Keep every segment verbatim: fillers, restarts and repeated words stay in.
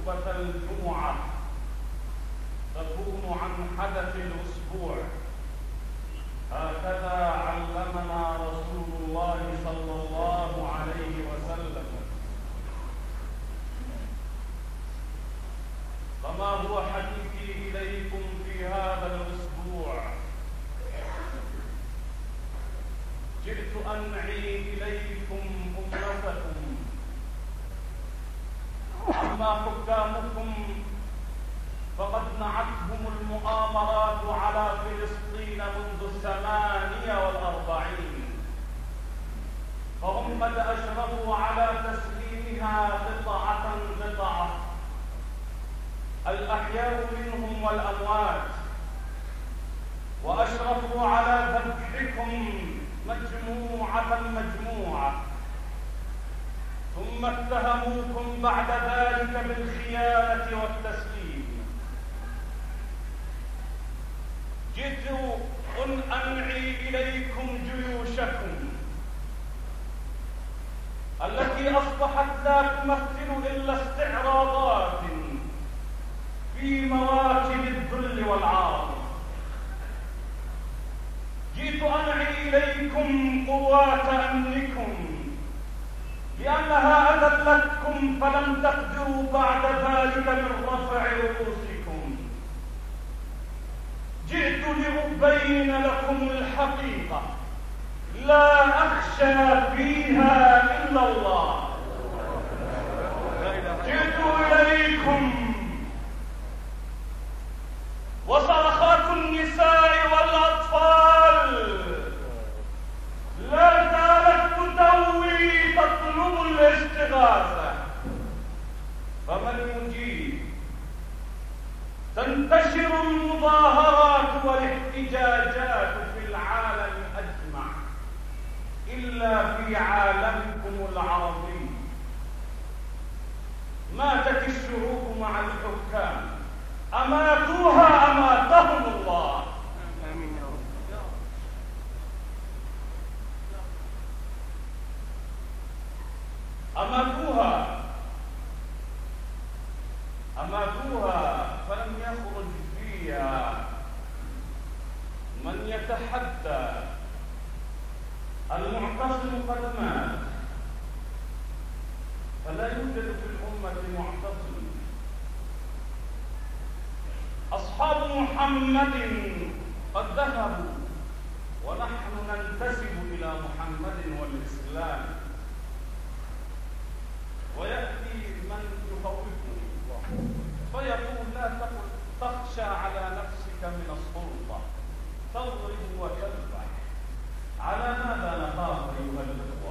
خطبة الجمعة تكون عن حدث الأسبوع. هكذا علمنا رسول الله صلى الله عليه وسلم. فما هو حديثي إليكم في هذا الأسبوع؟ جئت أنعي إليكم أمتكم. أما حكامكم فقد نعتهم المؤامرات على فلسطين منذ الثمانية والأربعين، فهم قد أشرفوا على تسليمها قطعة قطعة، الأحياء منهم والأموات، وأشرفوا على ذبحكم مجموعة مجموعة، ثم اتهموكم بعد ذلك بالخيانة والتسليم. جئت أن أنعي إليكم جيوشكم التي أصبحت لا تمثل إلا استعراضات في مواكب الذل والعار. جئت أنعي إليكم قوات أمنكم لأنها أذلتكم فلم تقدروا بعد ذلك من رفع رؤوسكم. جئت لأبين لكم الحقيقة لا أخشى فيها إلا الله. جئت إليكم وصرخات النساء والأطفال لا زالت تدوي تطلب الاستغاثة، فمن يجيب؟ تنتشر المظاهرات والاحتجاجات في العالم أجمع إلا في عالمكم العربي. ماتت الشعوب مع الحكام، أماتوها أماتهم الله. أماتوها أماتوها فلم يخرج فيها من يتحدى. المعتصم قد مات، فلا يوجد في الأمة معتصم. أصحاب محمد قد ذهبوا، ونحن ننتسب إلى محمد والإسلام. ويأتي من يخوفني فيقول لا تخشى على نفسك من السلطة، تضرب وتذبح. على ماذا نخاف أيها الإخوة؟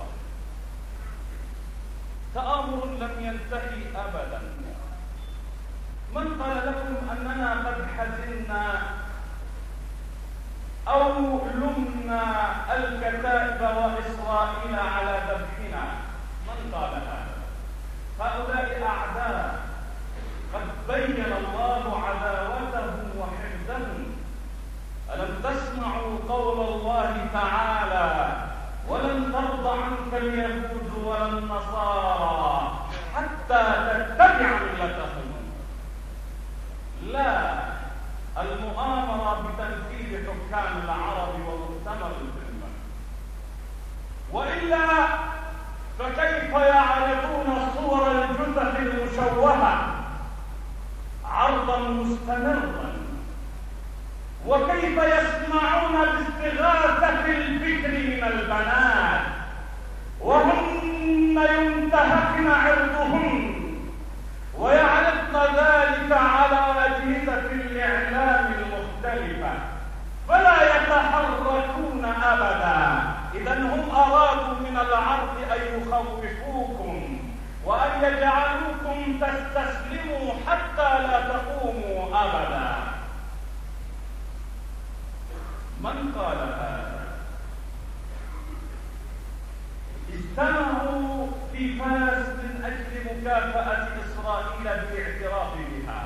تآمر لم ينتهي أبدا. من قال لكم أننا قد حزنا أو لمنا الكتائب وإسرائيل على ذبحنا؟ من قال هذا؟ هؤلاء أعداء قد بين الله عداوتهم وحقدهم. ألم تسمعوا قول الله تعالى: ولن ترضى عنك اليهود ولا النصارى حتى تتبع ملتهم؟ لا، المؤامرة بتنفيذ حكام العرب ومؤتمر الذمة. وإلا فكيف يعرضون صور الجثث المشوهة عرضا مستمرا؟ وكيف يسمعون باستغاثة البكر من البنات وهن ينتهكن عرضهن ويعرضن ذلك على أجهزة الإعلام المختلفة فلا يتحركون أبدا؟ إذن هم أرادوا من العرض أن يخوفوكم وأن يجعلوكم تستسلموا حتى لا تقوموا أبدا. من قال هذا؟ اجتمعوا في فاس من أجل مكافأة إسرائيل بالاعتراف بها،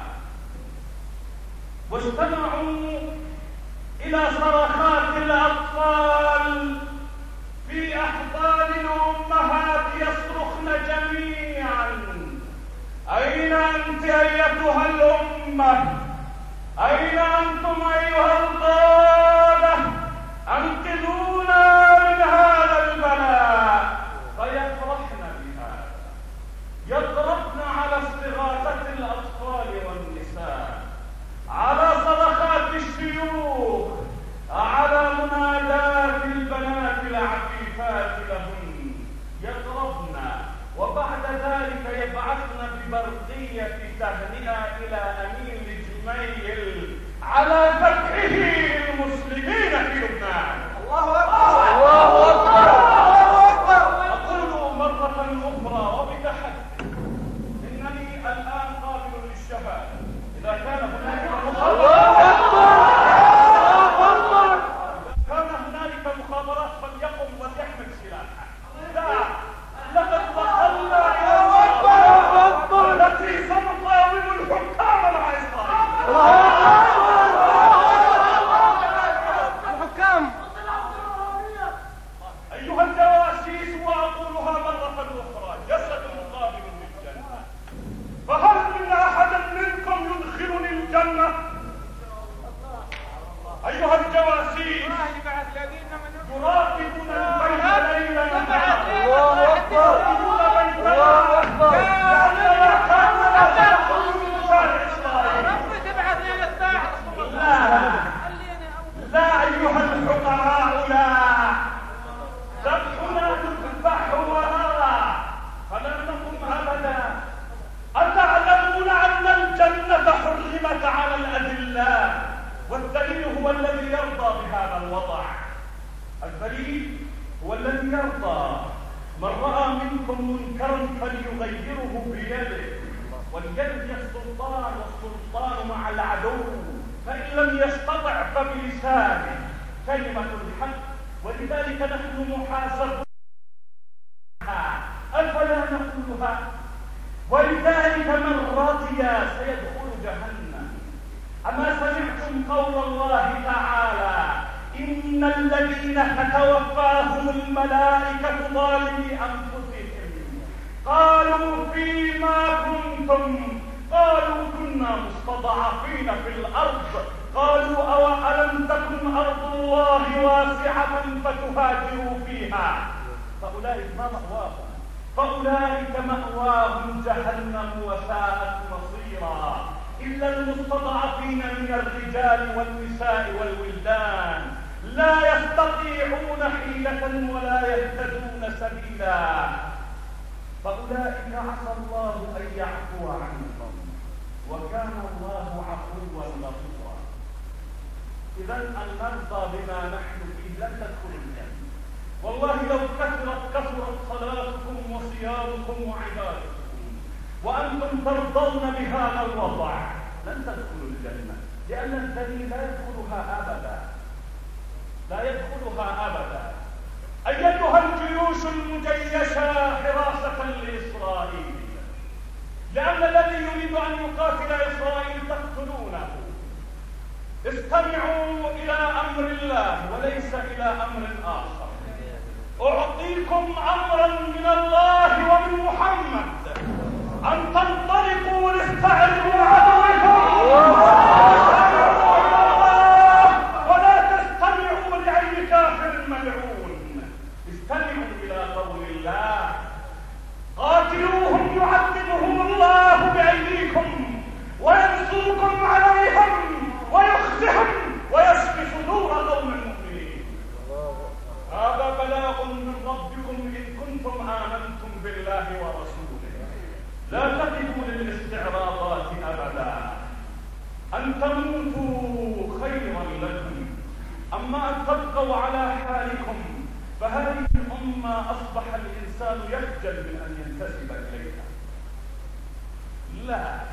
واجتمعوا إلى صرخات الأطفال في أحضان الأمهات يصرخن جميعا: أين أين أنت أيتها الأمة؟ أين أنتم أيها القادة؟ أنقذونا من هذا البلاء. فيفرحن بهذا، يضربن على استغاثة الأطفال والنساء، على صرخات الشيوخ، على منادات البنات العفيفات لهن، يضربن، وبعد ذلك يبعثن ببرقية تهنئة إلى أمير جميل على فتحه للمسلمين في لبنان. الله أكبر الله أكبر. أقول مرة أخرى وبتحدي إنني الآن قابل للشهادة. إذا كان هناك كان هنالك مخابرات فليقم وليحمل سلاحا. لا، لقد وصلنا إلى المرحلة التي سنقاوم الحكام مع إسرائيل. الحكام أيها الجواسيس، وأقولها مرة أخرى، جسد مقابل للجنة. فهل من أحد منكم يدخلني الجنة؟ أيها الجواسيس يراقبون البيت ليلا نهارا، يراقبون بيتنا لأننا كاننا ندخل من شارع إسرائيل. لا لا أيها الحكماء، لا، ذبحنا نذبح ونرى فلن نقم أبدا. أتعلمون أن الجنة حرمت على الأذلاء؟ والدليل هو الذي يرضى بهذا الوضع. الدليل هو الذي يرضى. من رأى منكم منكرا فليغيره بيده، واليد هي السلطان، والسلطان مع العدو. فإن لم يستطع فبلسانه كلمة الحق. ولذلك نحن محاسبون، أفلا نقولها؟ ولذلك من رضي سيدخل جهنم. أما سمعتم قول الله تعالى: إن الذين تتوفاهم الملائكة ظالمي أنفسهم قالوا فيما كنتم؟ قالوا كنا مستضعفين في الأرض. قالوا أولم تكن أرض الله واسعة فتهاجروا فيها؟ فأولئك ما مأواهم، فأولئك مأواهم جهنم وساءت مصيرا. إلا المستضعفين من الرجال والنساء والولدان لا يستطيعون حيلة ولا يهتدون سبيلا، فأولئك عسى الله أن يعفو عنهم، وكان الله عفوا غفورا. إذا أن نرضى بما نحن فيه لن تدخل الجنة. والله لو كثرت كثرت صلاتكم وصيامكم وعبادتكم وأنتم ترضون بهذا الوضع لن تدخلوا الجنة، لأن الذي لا يدخلها أبدا، لا يدخلها أبدا. أيتها الجيوش المجيشة حراسة لإسرائيل، لأن الذي يريد أن يقاتل إسرائيل تقتلونه. استمعوا إلى أمر الله وليس إلى أمر آخر. أعطيكم أمرا من الله ومن محمد أن تنطلقوا لاستعرضوا عدوكم ولا تستمعوا لأي كافر ملعون. استمعوا إلى قول الله: قاتلوهم يعذبهم الله بأيديكم وينصركم عليهم ويخزهم ويشفي صدور قوم المؤمنين. هذا بلاغ من ربكم إن كنتم آمنتم بالله ورسوله. لا تقفوا للاستعراضات أبدا. أن تموتوا خيرا لكم، أما أن تبقوا على حالكم فهذه الأمة أصبح الإنسان يخجل من أن ينتسب إليها. لا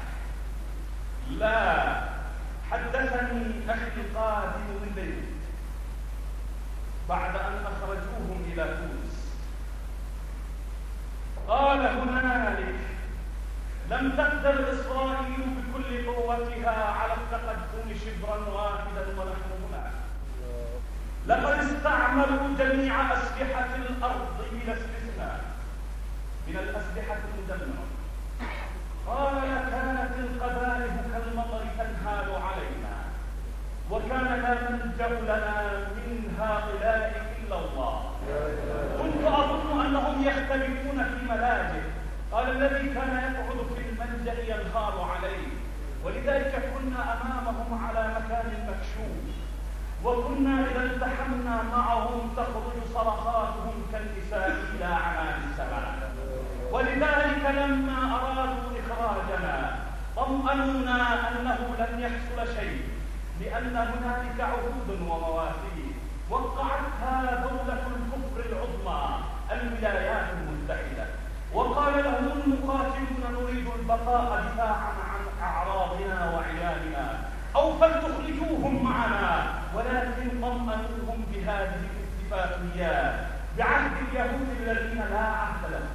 لا حدثني أخي قادم من بيت بعد أن أخرجوهم إلى تونس، قال هنالك لم تقدر إسرائيل بكل قوتها على التقدم شبرا واحدا ونحن هناك. لقد استعملوا جميع أسلحة الأرض بلا استثناء من الأسلحة المدمرة. قال قال الذي كان يقعد في الملجأ ينهار عليه، ولذلك كنا أمامهم على مكان مكشوف، وكنا إذا التحمنا معهم تخرج صرخاتهم كالنساء إلى عنان السماء. ولذلك لما أرادوا إخراجنا طمأنونا أنه لن يحصل شيء، لأن هنالك عهود ومواثيق وقعتها دولة الكفر العظمى الولايات المتحدة، وقال لهم المقاتلون نريد البقاء دفاعا عن أعراضنا وعيالنا، أو فلتخرجوهم معنا، ولكن طمأنوهم بهذه الاتفاقيات بعهد اليهود الذين لا عهد لهم،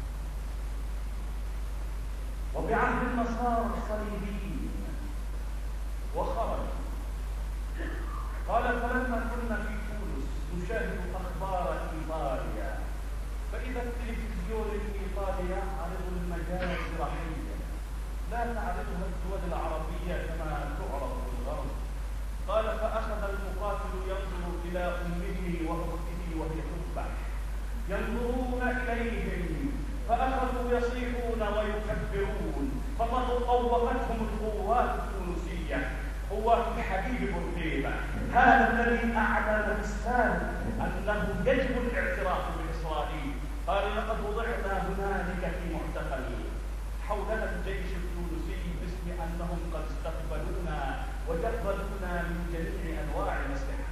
وبعهد النصارى الصليبيين، وخرجوا. قال فلما كنا في تونس نشاهد أخبار إيطاليا، فإذا التلفزيون الإيطالي يعرض المجازر رحية لا تعرضها الدول العربية كما تعرض في الغرب. قال فأخذ المقاتل ينظر إلى أمه وأخته وهي تذبح، ينظرون إليهم فأخذوا يصيحون ويكبرون، فتطوقتهم القوات التونسية، قوات الحبيب بورقيبة، هذا الذي أعلن بالسابق أنه يجب الاعتراف بإسرائيل. قال لقد وضعنا هنالك في معتقل، حولنا الجيش التونسي باسم أنهم قد استقبلونا وجردونا من جميع أنواع الأسلحة.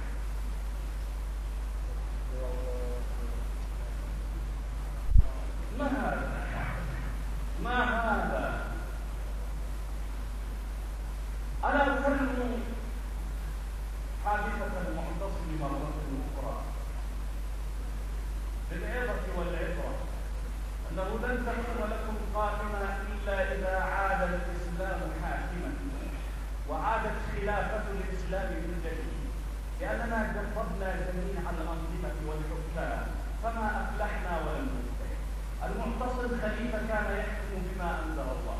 ما هذا؟ ما هذا؟ ألا أكرر حادثة المعتصم مرة أخرى بالعظة والعبرة، أنه لن تكون لكم قائمة إلا إذا عاد الإسلام حاكما وعادت خلافة الإسلام من جديد، لأننا جربنا جميع الأنظمة والحكام فما أفلحنا ولم نفلح. المعتصم خليفة كان يحكم بما أنزل الله.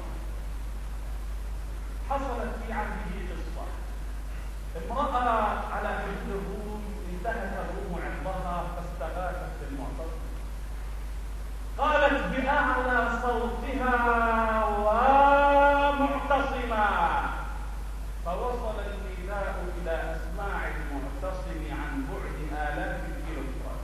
حصلت في عهده قصة، امرأة على حدود الروم انتهت الروم عرضها فاستغاثت بالمعتصم، قالت بأعلى صوتها ومعتصما، فوصل النداء إلى أسماع المعتصم عن بعد آلاف الكيلومترات.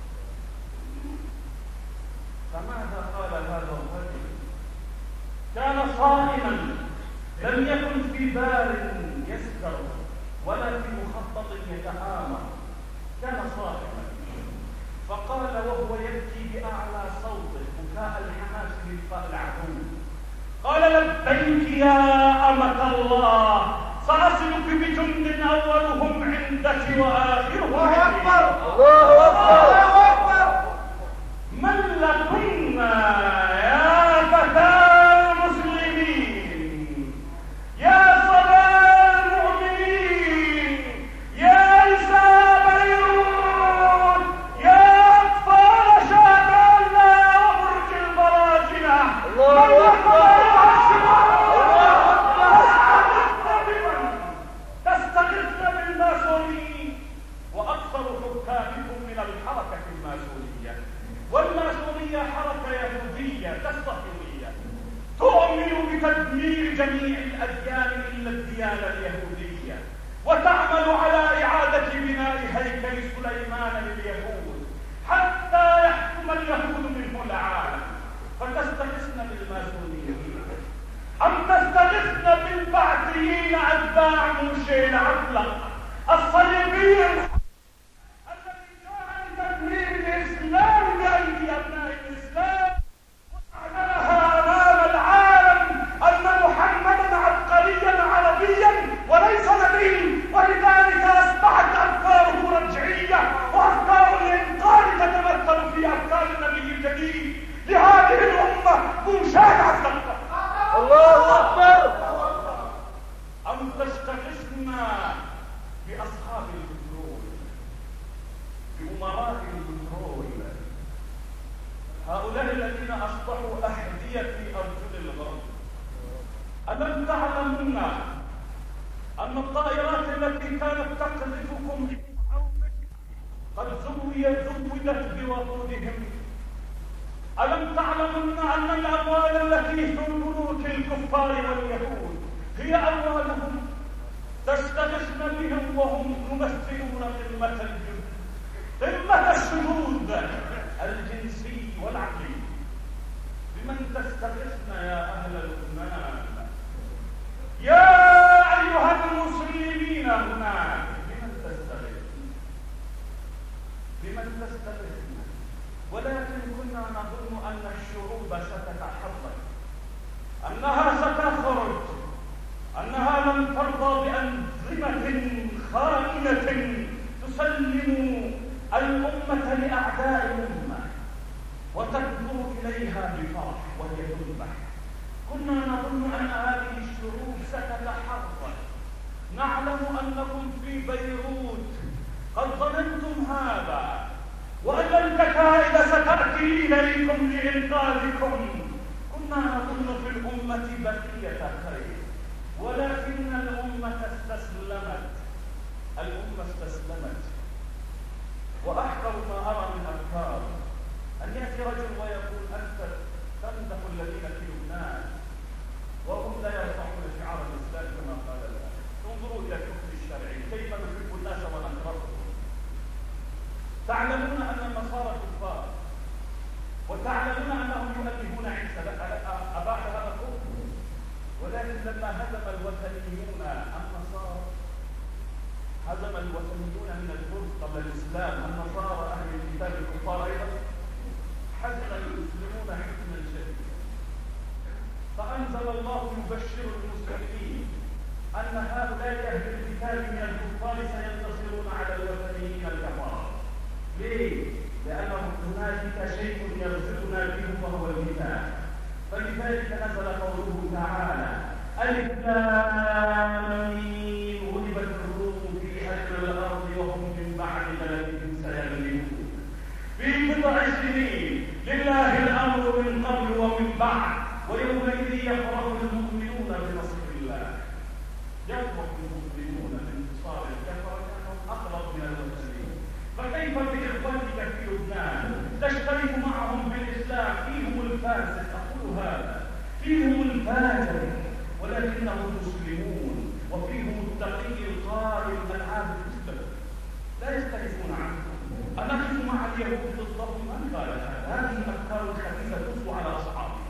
فماذا قال هذا الرجل؟ كان صائما، لم يكن في بار يسكر ولا في مخطط يتآمر، كان صائما. فقال وهو يبكي بأعلى صوته بكاء الحماس للقاء العدو، قال لبيك يا أمة الله، سأصلك بجند أولهم عندك وآخرهم الله أكبر الله أكبر. من لكنا يا فتى المسلمين، يا صبا المؤمنين، يا نساء بيروت، يا أطفال شابانا وبرج البراجنة، الله أكبر تستغثن بالماسونيين، وأكثر حكامكم من الحركة الماسونية. والماسونية حركة يهودية تصهيونية تؤمن بتدمير جميع الأديان إلا الديانة اليهودية، وتعمل على إعادة بناء هيكل سليمان لليهود حتى يحكم اليهود منه العالم. فتستغثن بالماسونيين أم تستغثن بالبعثيين أتباع موشي العقلق الصليبيين الذي جاء لتدمير الإسلام بأيدي أبناء الإسلام، وأعلنها أمام العالم أن محمدا عبقريا عربيا وليس نبي، ولذلك أصبحت أفكاره رجعية وأفكار الإنقاذ تتمثل في أفكار النبي الجديد لهذه الأمة موشي العقلق. الله أكبر. أم تستغثنا بأصحاب البترول، بأمراء البترول، هؤلاء الذين أصبحوا أحذية في أرجل الغرب. ألم تعلمون أن الطائرات التي كانت تقذفكم قد زويت زودت بوقودهم؟ ألم تعلمن أن الأموال التي في بنوك الكفار واليهود هي أموالهم تستغثن بهم وهم يمثلون قمة الجند، قمة السجود الجنسي والعقلي. بمن تستغثن يا أهل الإيمان؟ يا أيها المسلمين هناك بمن تستغثن؟ بمن تستغثن؟ ولكن كنا نظن أن الشعوب ستتحرك، أنها ستخرج، أنها لن ترضى بأنظمة خائنة تسلم الأمة لأعداء الأمة وتنظر إليها بفرح وهي تذبح. كنا نظن أن هذه الشعوب ستتحرك. نعلم أنكم في بيروت قد ظننتم هذا، وأن الكتائب ستأتي إليكم لإنقاذكم. كنا نظن في الأمة بقية خير، ولكن الأمة استسلمت. الأمة استسلمت. وأحقر ما أرى من أفكار أن يأتي رجل ويقول أنت تمدح الذين في لبنان وهم لا يرفعون شعار الإسلام كما قال الله. انظروا إلى الحكم الشرعي، كيف نحب الناس ونكرههم. تعلمون أن النصارى كفار، وتعلمون أنهم يؤلهون عيسى، أباح هذا الكفر. ولكن لما هزم الوثنيون النصارى، هزم الوثنيون من الفرس قبل الإسلام النصارى أهل الكتاب الكفار أيضا، حزن المسلمون حزنا شديدا. فأنزل الله يبشر المسلمين أن هؤلاء أهل الكتاب من الكفار سينتصرون على الوثنيين الكفار. ليه؟ لأن هنالك شيء يرزقنا به وهو الكتاب. فلذلك نزل قوله تعالى: ألف لام ميم غلبت الروم في أدنى الأرض وهم من بعد غلبهم سيغلبون. في بضع سنين لله الأمر من قبل ومن بعد، ويومئذ يفرح المؤمنون بنصر الله. يفرح المؤمنون بانتصار الكفرة كأنهم أقرب من المسلمين. فكيف بإخوانك في لبنان تشترك معهم بالإسلام؟ فيهم الفاسق، أقول هذا، فيهم الفاجر ولكنهم مسلمون، وفيهم التقي القائم العابد السبب، لا يختلفون عنه. أنقف مع اليهود ضدهم؟ من قال هذا؟ هذه الأفكار الخبيثة تصل على أصحابنا.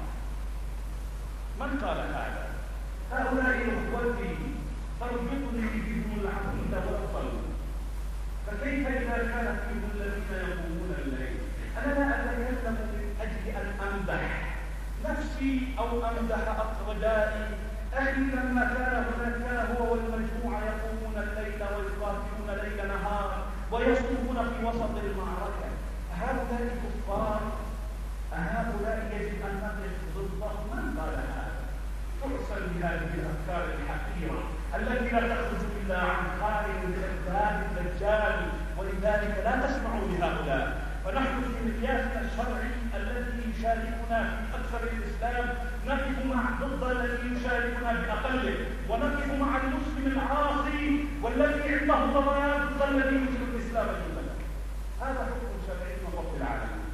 من قال هذا؟ هؤلاء إخوتي تربطني بهم العقيدة والقلب. فكيف إذا كان فيهم الذين يقومون الليل؟ أنا لا أتكلم من أجل أن أمدح نفسي أو أمدح أقربائي. أخي لما كان هناك كان هو والمجموعة يقومون الليل ويقاتلون ليل نهار ويصطفون في وسط المعركة، هؤلاء كفار؟ هؤلاء يجب أن نقف ضدهم؟ من قال هذا؟ تحصل بهذه الأفكار الحقيرة التي لا تخرج إلا عن خائن كذاب دجال، ولذلك لا تسمعوا لهؤلاء. فنحن في مقياسنا الشرعي الذي يشاركنا في أكثر الإسلام نقف مع ضد الذي يشاركنا بأقله، ونقف مع المسلم العاصي والذي عنده ضرائب ضد الذي ينشر الإسلام جملة. هذا حكم شرعي من رب العالمين.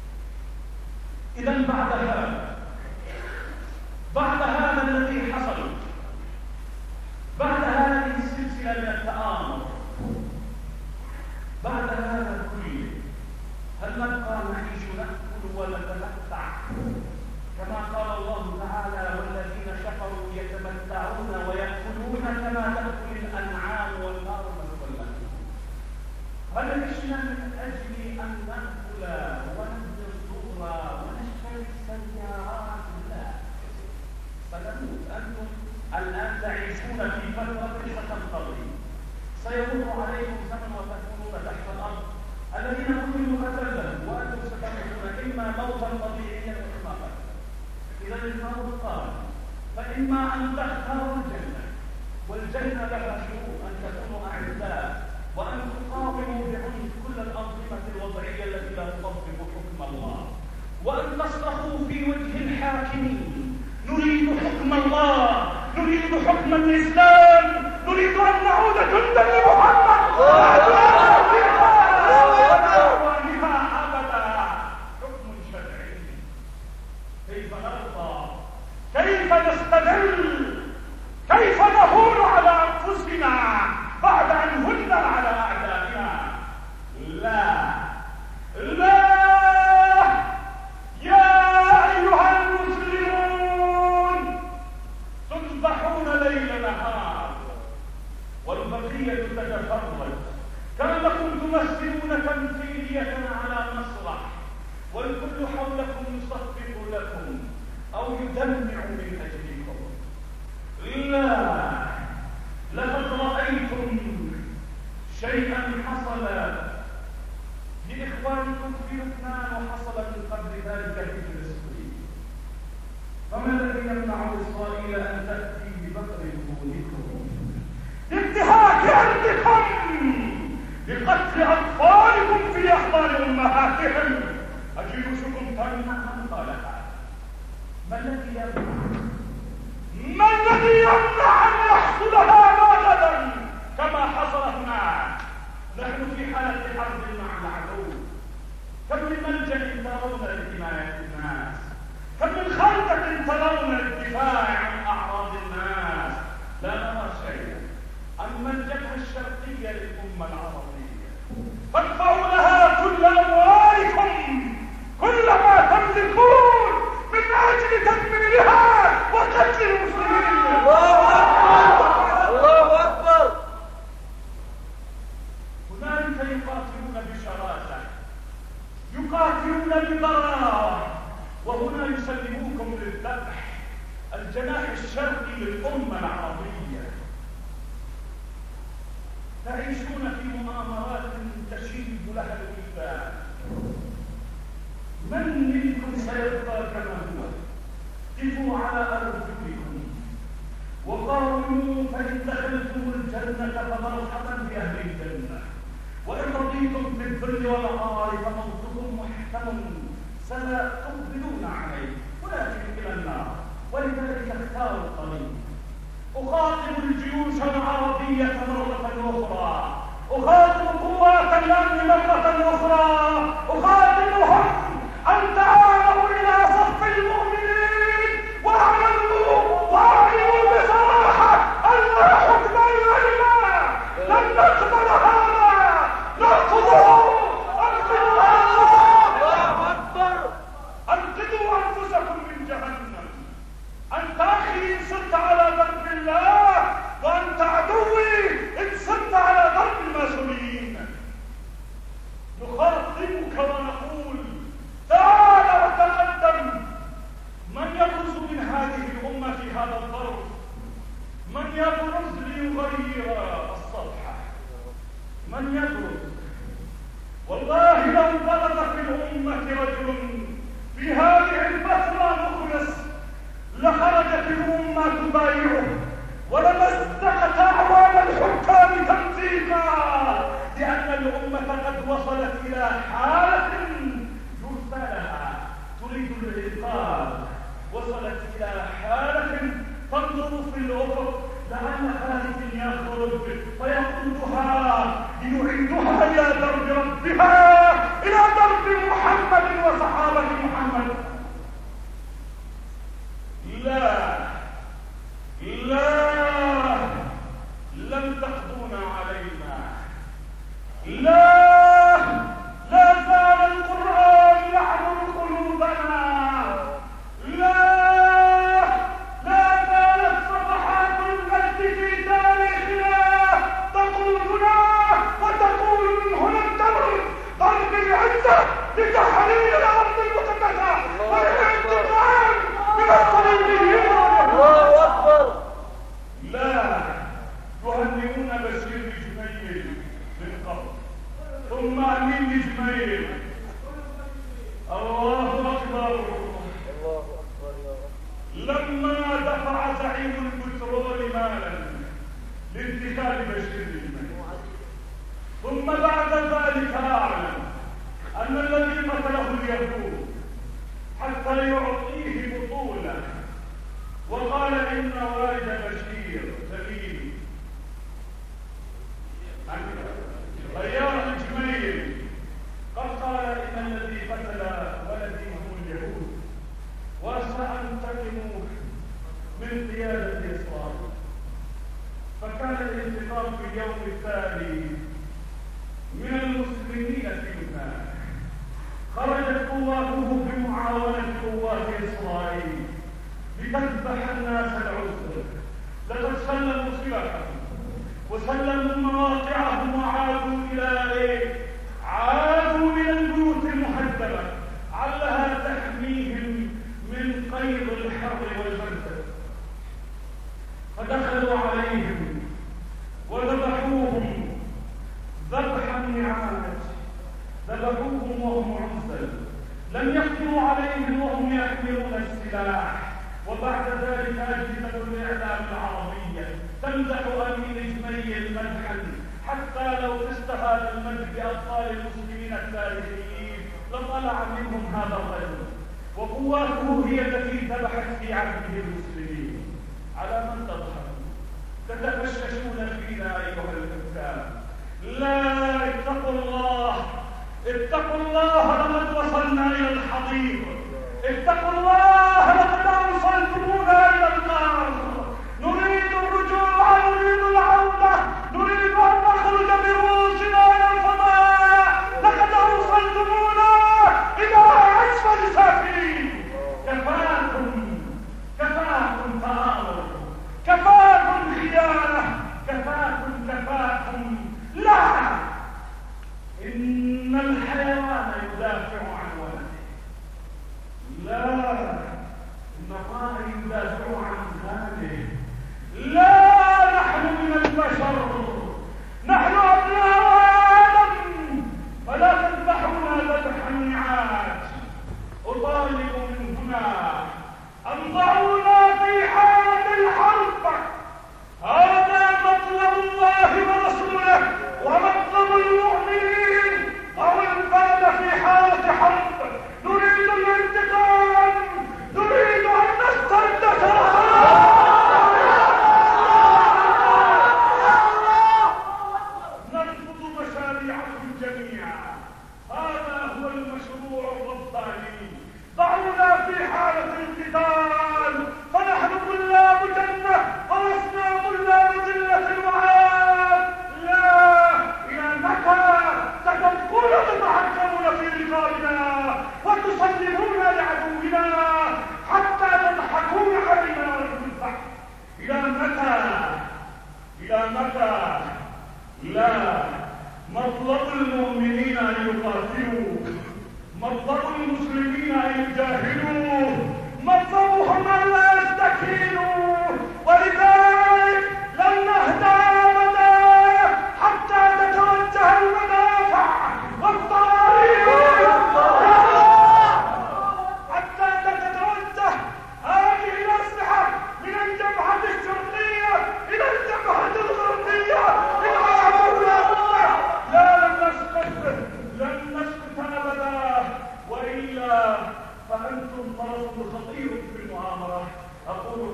إذا بعد هذا بعد هذا الذي حصل، بعد هذه السلسلة من التآمر، بعد هذا كله، هل نبقى نعيش نأكل ونتمتع كما قال الله تعالى: والذين كفروا يتمتعون ويأكلون كما تأكل الأنعام والنار مثوى لهم؟ هل عشنا من أجل أن نأكل ونبذل الصغرى ونشتري السيارات؟ لا، سنموت. أنتم الآن تعيشون في فترة ستنقضي، سيمر عليكم زمن وتكونون تحت الأرض. الذين قتلوا قتلهم وأنتم ستموتون إما موتا طبيعيا وإما قتلا. إذا الموت قال، فإما أن تختاروا الجنة، والجنة لها شروط: أن تكونوا أعزاء، وأن تقاوموا بعنف كل الأنظمة الوضعية التي لا تطبق حكم الله، وأن تصرخوا في وجه الحاكمين: نريد حكم الله، نريد حكم الإسلام، نريد أن نعود جندا لمحمد. حكم شرعي نستدل كيف نهون على أنفسنا بعد أن هنا على أعدائنا. لا لا يا أيها المسلمون، تذبحون ليل نهار والبقية تتفرج كأنكم تمثلون تمثيلية على مسرح والكل حولكم يصفق لكم أو يدمع من أجلكم. لا، لقد رأيتم شيئا حصل لإخوانكم في لبنان وحصل من قبل ذلك في فلسطين. فما الذي يمنع إسرائيل أن تأتي ببقر دونكم لانتهاك أرضكم، لقتل أطفالكم في أحضان أمهاتهم؟ أجيوشكم تمنع من طالها؟ ما الذي يمنع؟ ما الذي يمنع أن يحصل هذا غدا كما حصل هناك؟ نحن في حالة حرب مع العدو. كم من ملجأ ترون لحماية الناس، كم من خندق ترون للدفاع عن أعراض الناس. لا نرى شيئا. أما الجبهة الشرقية للأمة العربية فادفعوا لها كل أموالكم، كل ما تملكون من أجل تدميرها وقتل المسلمين. الله أكبر الله أكبر. هنالك يقاتلون بشراسة، يقاتلون بضراوة، وهنا يسلموكم للذبح. الجناح الشرقي للأمة العربية تعيشون في مؤامرات تشيب لها الولدان. من منكم سيبقى كما هو؟ قفوا على أرجلكم وقارنوا، فإن دخلتم الجنة فمرحبا بأهل الجنة، وإن رضيتم في الذل والعار فموتكم محكم ستقبلون عليه، ولكن إلى النار. ولذلك اختاروا الطريق. أخاطب الجيوش العربية مرة أخرى، أخاطب قوات الأمن مرة أخرى، أخاطبهم أن تعالوا إلى صف المؤمنين واعلموا واعلموا بصراحة أن لا حكم إلا لله. لن نقبل هذا، نرفضه. أنقذوا أنفسكم، أنقذوا أنفسكم من جهنم. أنت أخي إن صرت على درب الله، وأنت عدوي إن صرت على درب الماسونيين. نخاطبك ونقول تعال وتقدم. من يبرز من هذه الأمة في هذا الظرف؟ من يبرز ليغير الصفحة؟ من يبرز؟ والله لو برز في الأمة رجل في هذه الفترة مخلص لخرجت الأمة تبايعه ولمزقت أعوان الحكام تمزيقا، لأن الأمة قد وصلت إلى حالة يرثى لها، تريد الإنقاذ. وصلت إلى حالة تنظر في الأفق لعل خالد يخرج فيقودها ليعيدها إلى درب ربها، إلى درب محمد وصحابة محمد. لا لا لن تقضون علينا. لا لا زال القرآن يعبر قلوبنا. لا لا زالت صفحات المجد في تاريخنا تقودنا وتقول من هنا الدرب، ضرب العزة لتحرير الأرض المقدسة والانتقام من الصليبيين. الله أكبر. لا يهنئون بشير جميل من قبل، ثم أمين جميل. الله أكبر. الله أكبر يا رب. لما دفع زعيم البترول مالا لانتخاب بشير جميل، ثم بعد ذلك أعلن أن الذي قتله اليهود حتى يعطيه بطولة، وقال إن والد بشير سليم غيار الجميل قد قال إن الذي قتل ولدي هم اليهود وسأنتقم لتذبح الناس العزل. لقد سلموا سلاحهم وسلموا مواقعهم وعادوا إلى إيه؟ عادوا إلى البيوت المهدمة علها تحميهم من قيد الحر والبرد. فدخلوا عليهم وذبحوهم ذبح النعاج، ذبحوهم وهم عزل، لم يقدروا عليهم وهم يحملون السلاح. وبعد ذلك أجهزة الإعلام العربية تمدح أمين إسماعيل مدحا حتى لو فزت هذا المدح بأبطال المسلمين التاريخيين لطلع منهم هذا الرجل، وقواته هي التي ذبحت في عهده المسلمين. على من تضحكون؟ تتفششون فينا أيها الحكام. لا، اتقوا الله، اتقوا الله، لقد وصلنا إلى الحضيض. اتقوا الله، لقد أوصلتمونا إلى النار. نريد الرجوع، نريد العودة، نريد أن نخرج برؤوسنا إلى الفضاء. لقد أوصلتمونا إلى أسفل سافلين. كفاكم، كفاكم تآمر، كفاكم خيانة، كفاكم كفاكم. لا، إن الحيوان يدافع عن ولده. لا، إن الراعي يدافع عن خاله. لا، نحن من البشر، نحن أبناء آدم، فلا تذبحونا ذبح النعاج. أطالب من هنا أن ضعونا في حالة الحرب. هذا مطلب الله ورسوله ومطلب المؤمنين. أو البلد في حالة حرب، نريد الانتقام، نريد أن نسترد نرفض مشاريعكم جميعا. هذا هو المشروع الرباني. ضعونا في حالة القتال، فنحن طلاب جنة ولسنا طلاب ذلة وعاد. لا، إلى متى ستبقون تتحكمون في رقابنا وتسلمون لعدونا حتى تضحكون علينا ونذبح؟ إلى متى؟ إلى متى؟ لا، مطلب المؤمنين أن يقاتلوا، مطلب المسلمين أن يجاهدوا.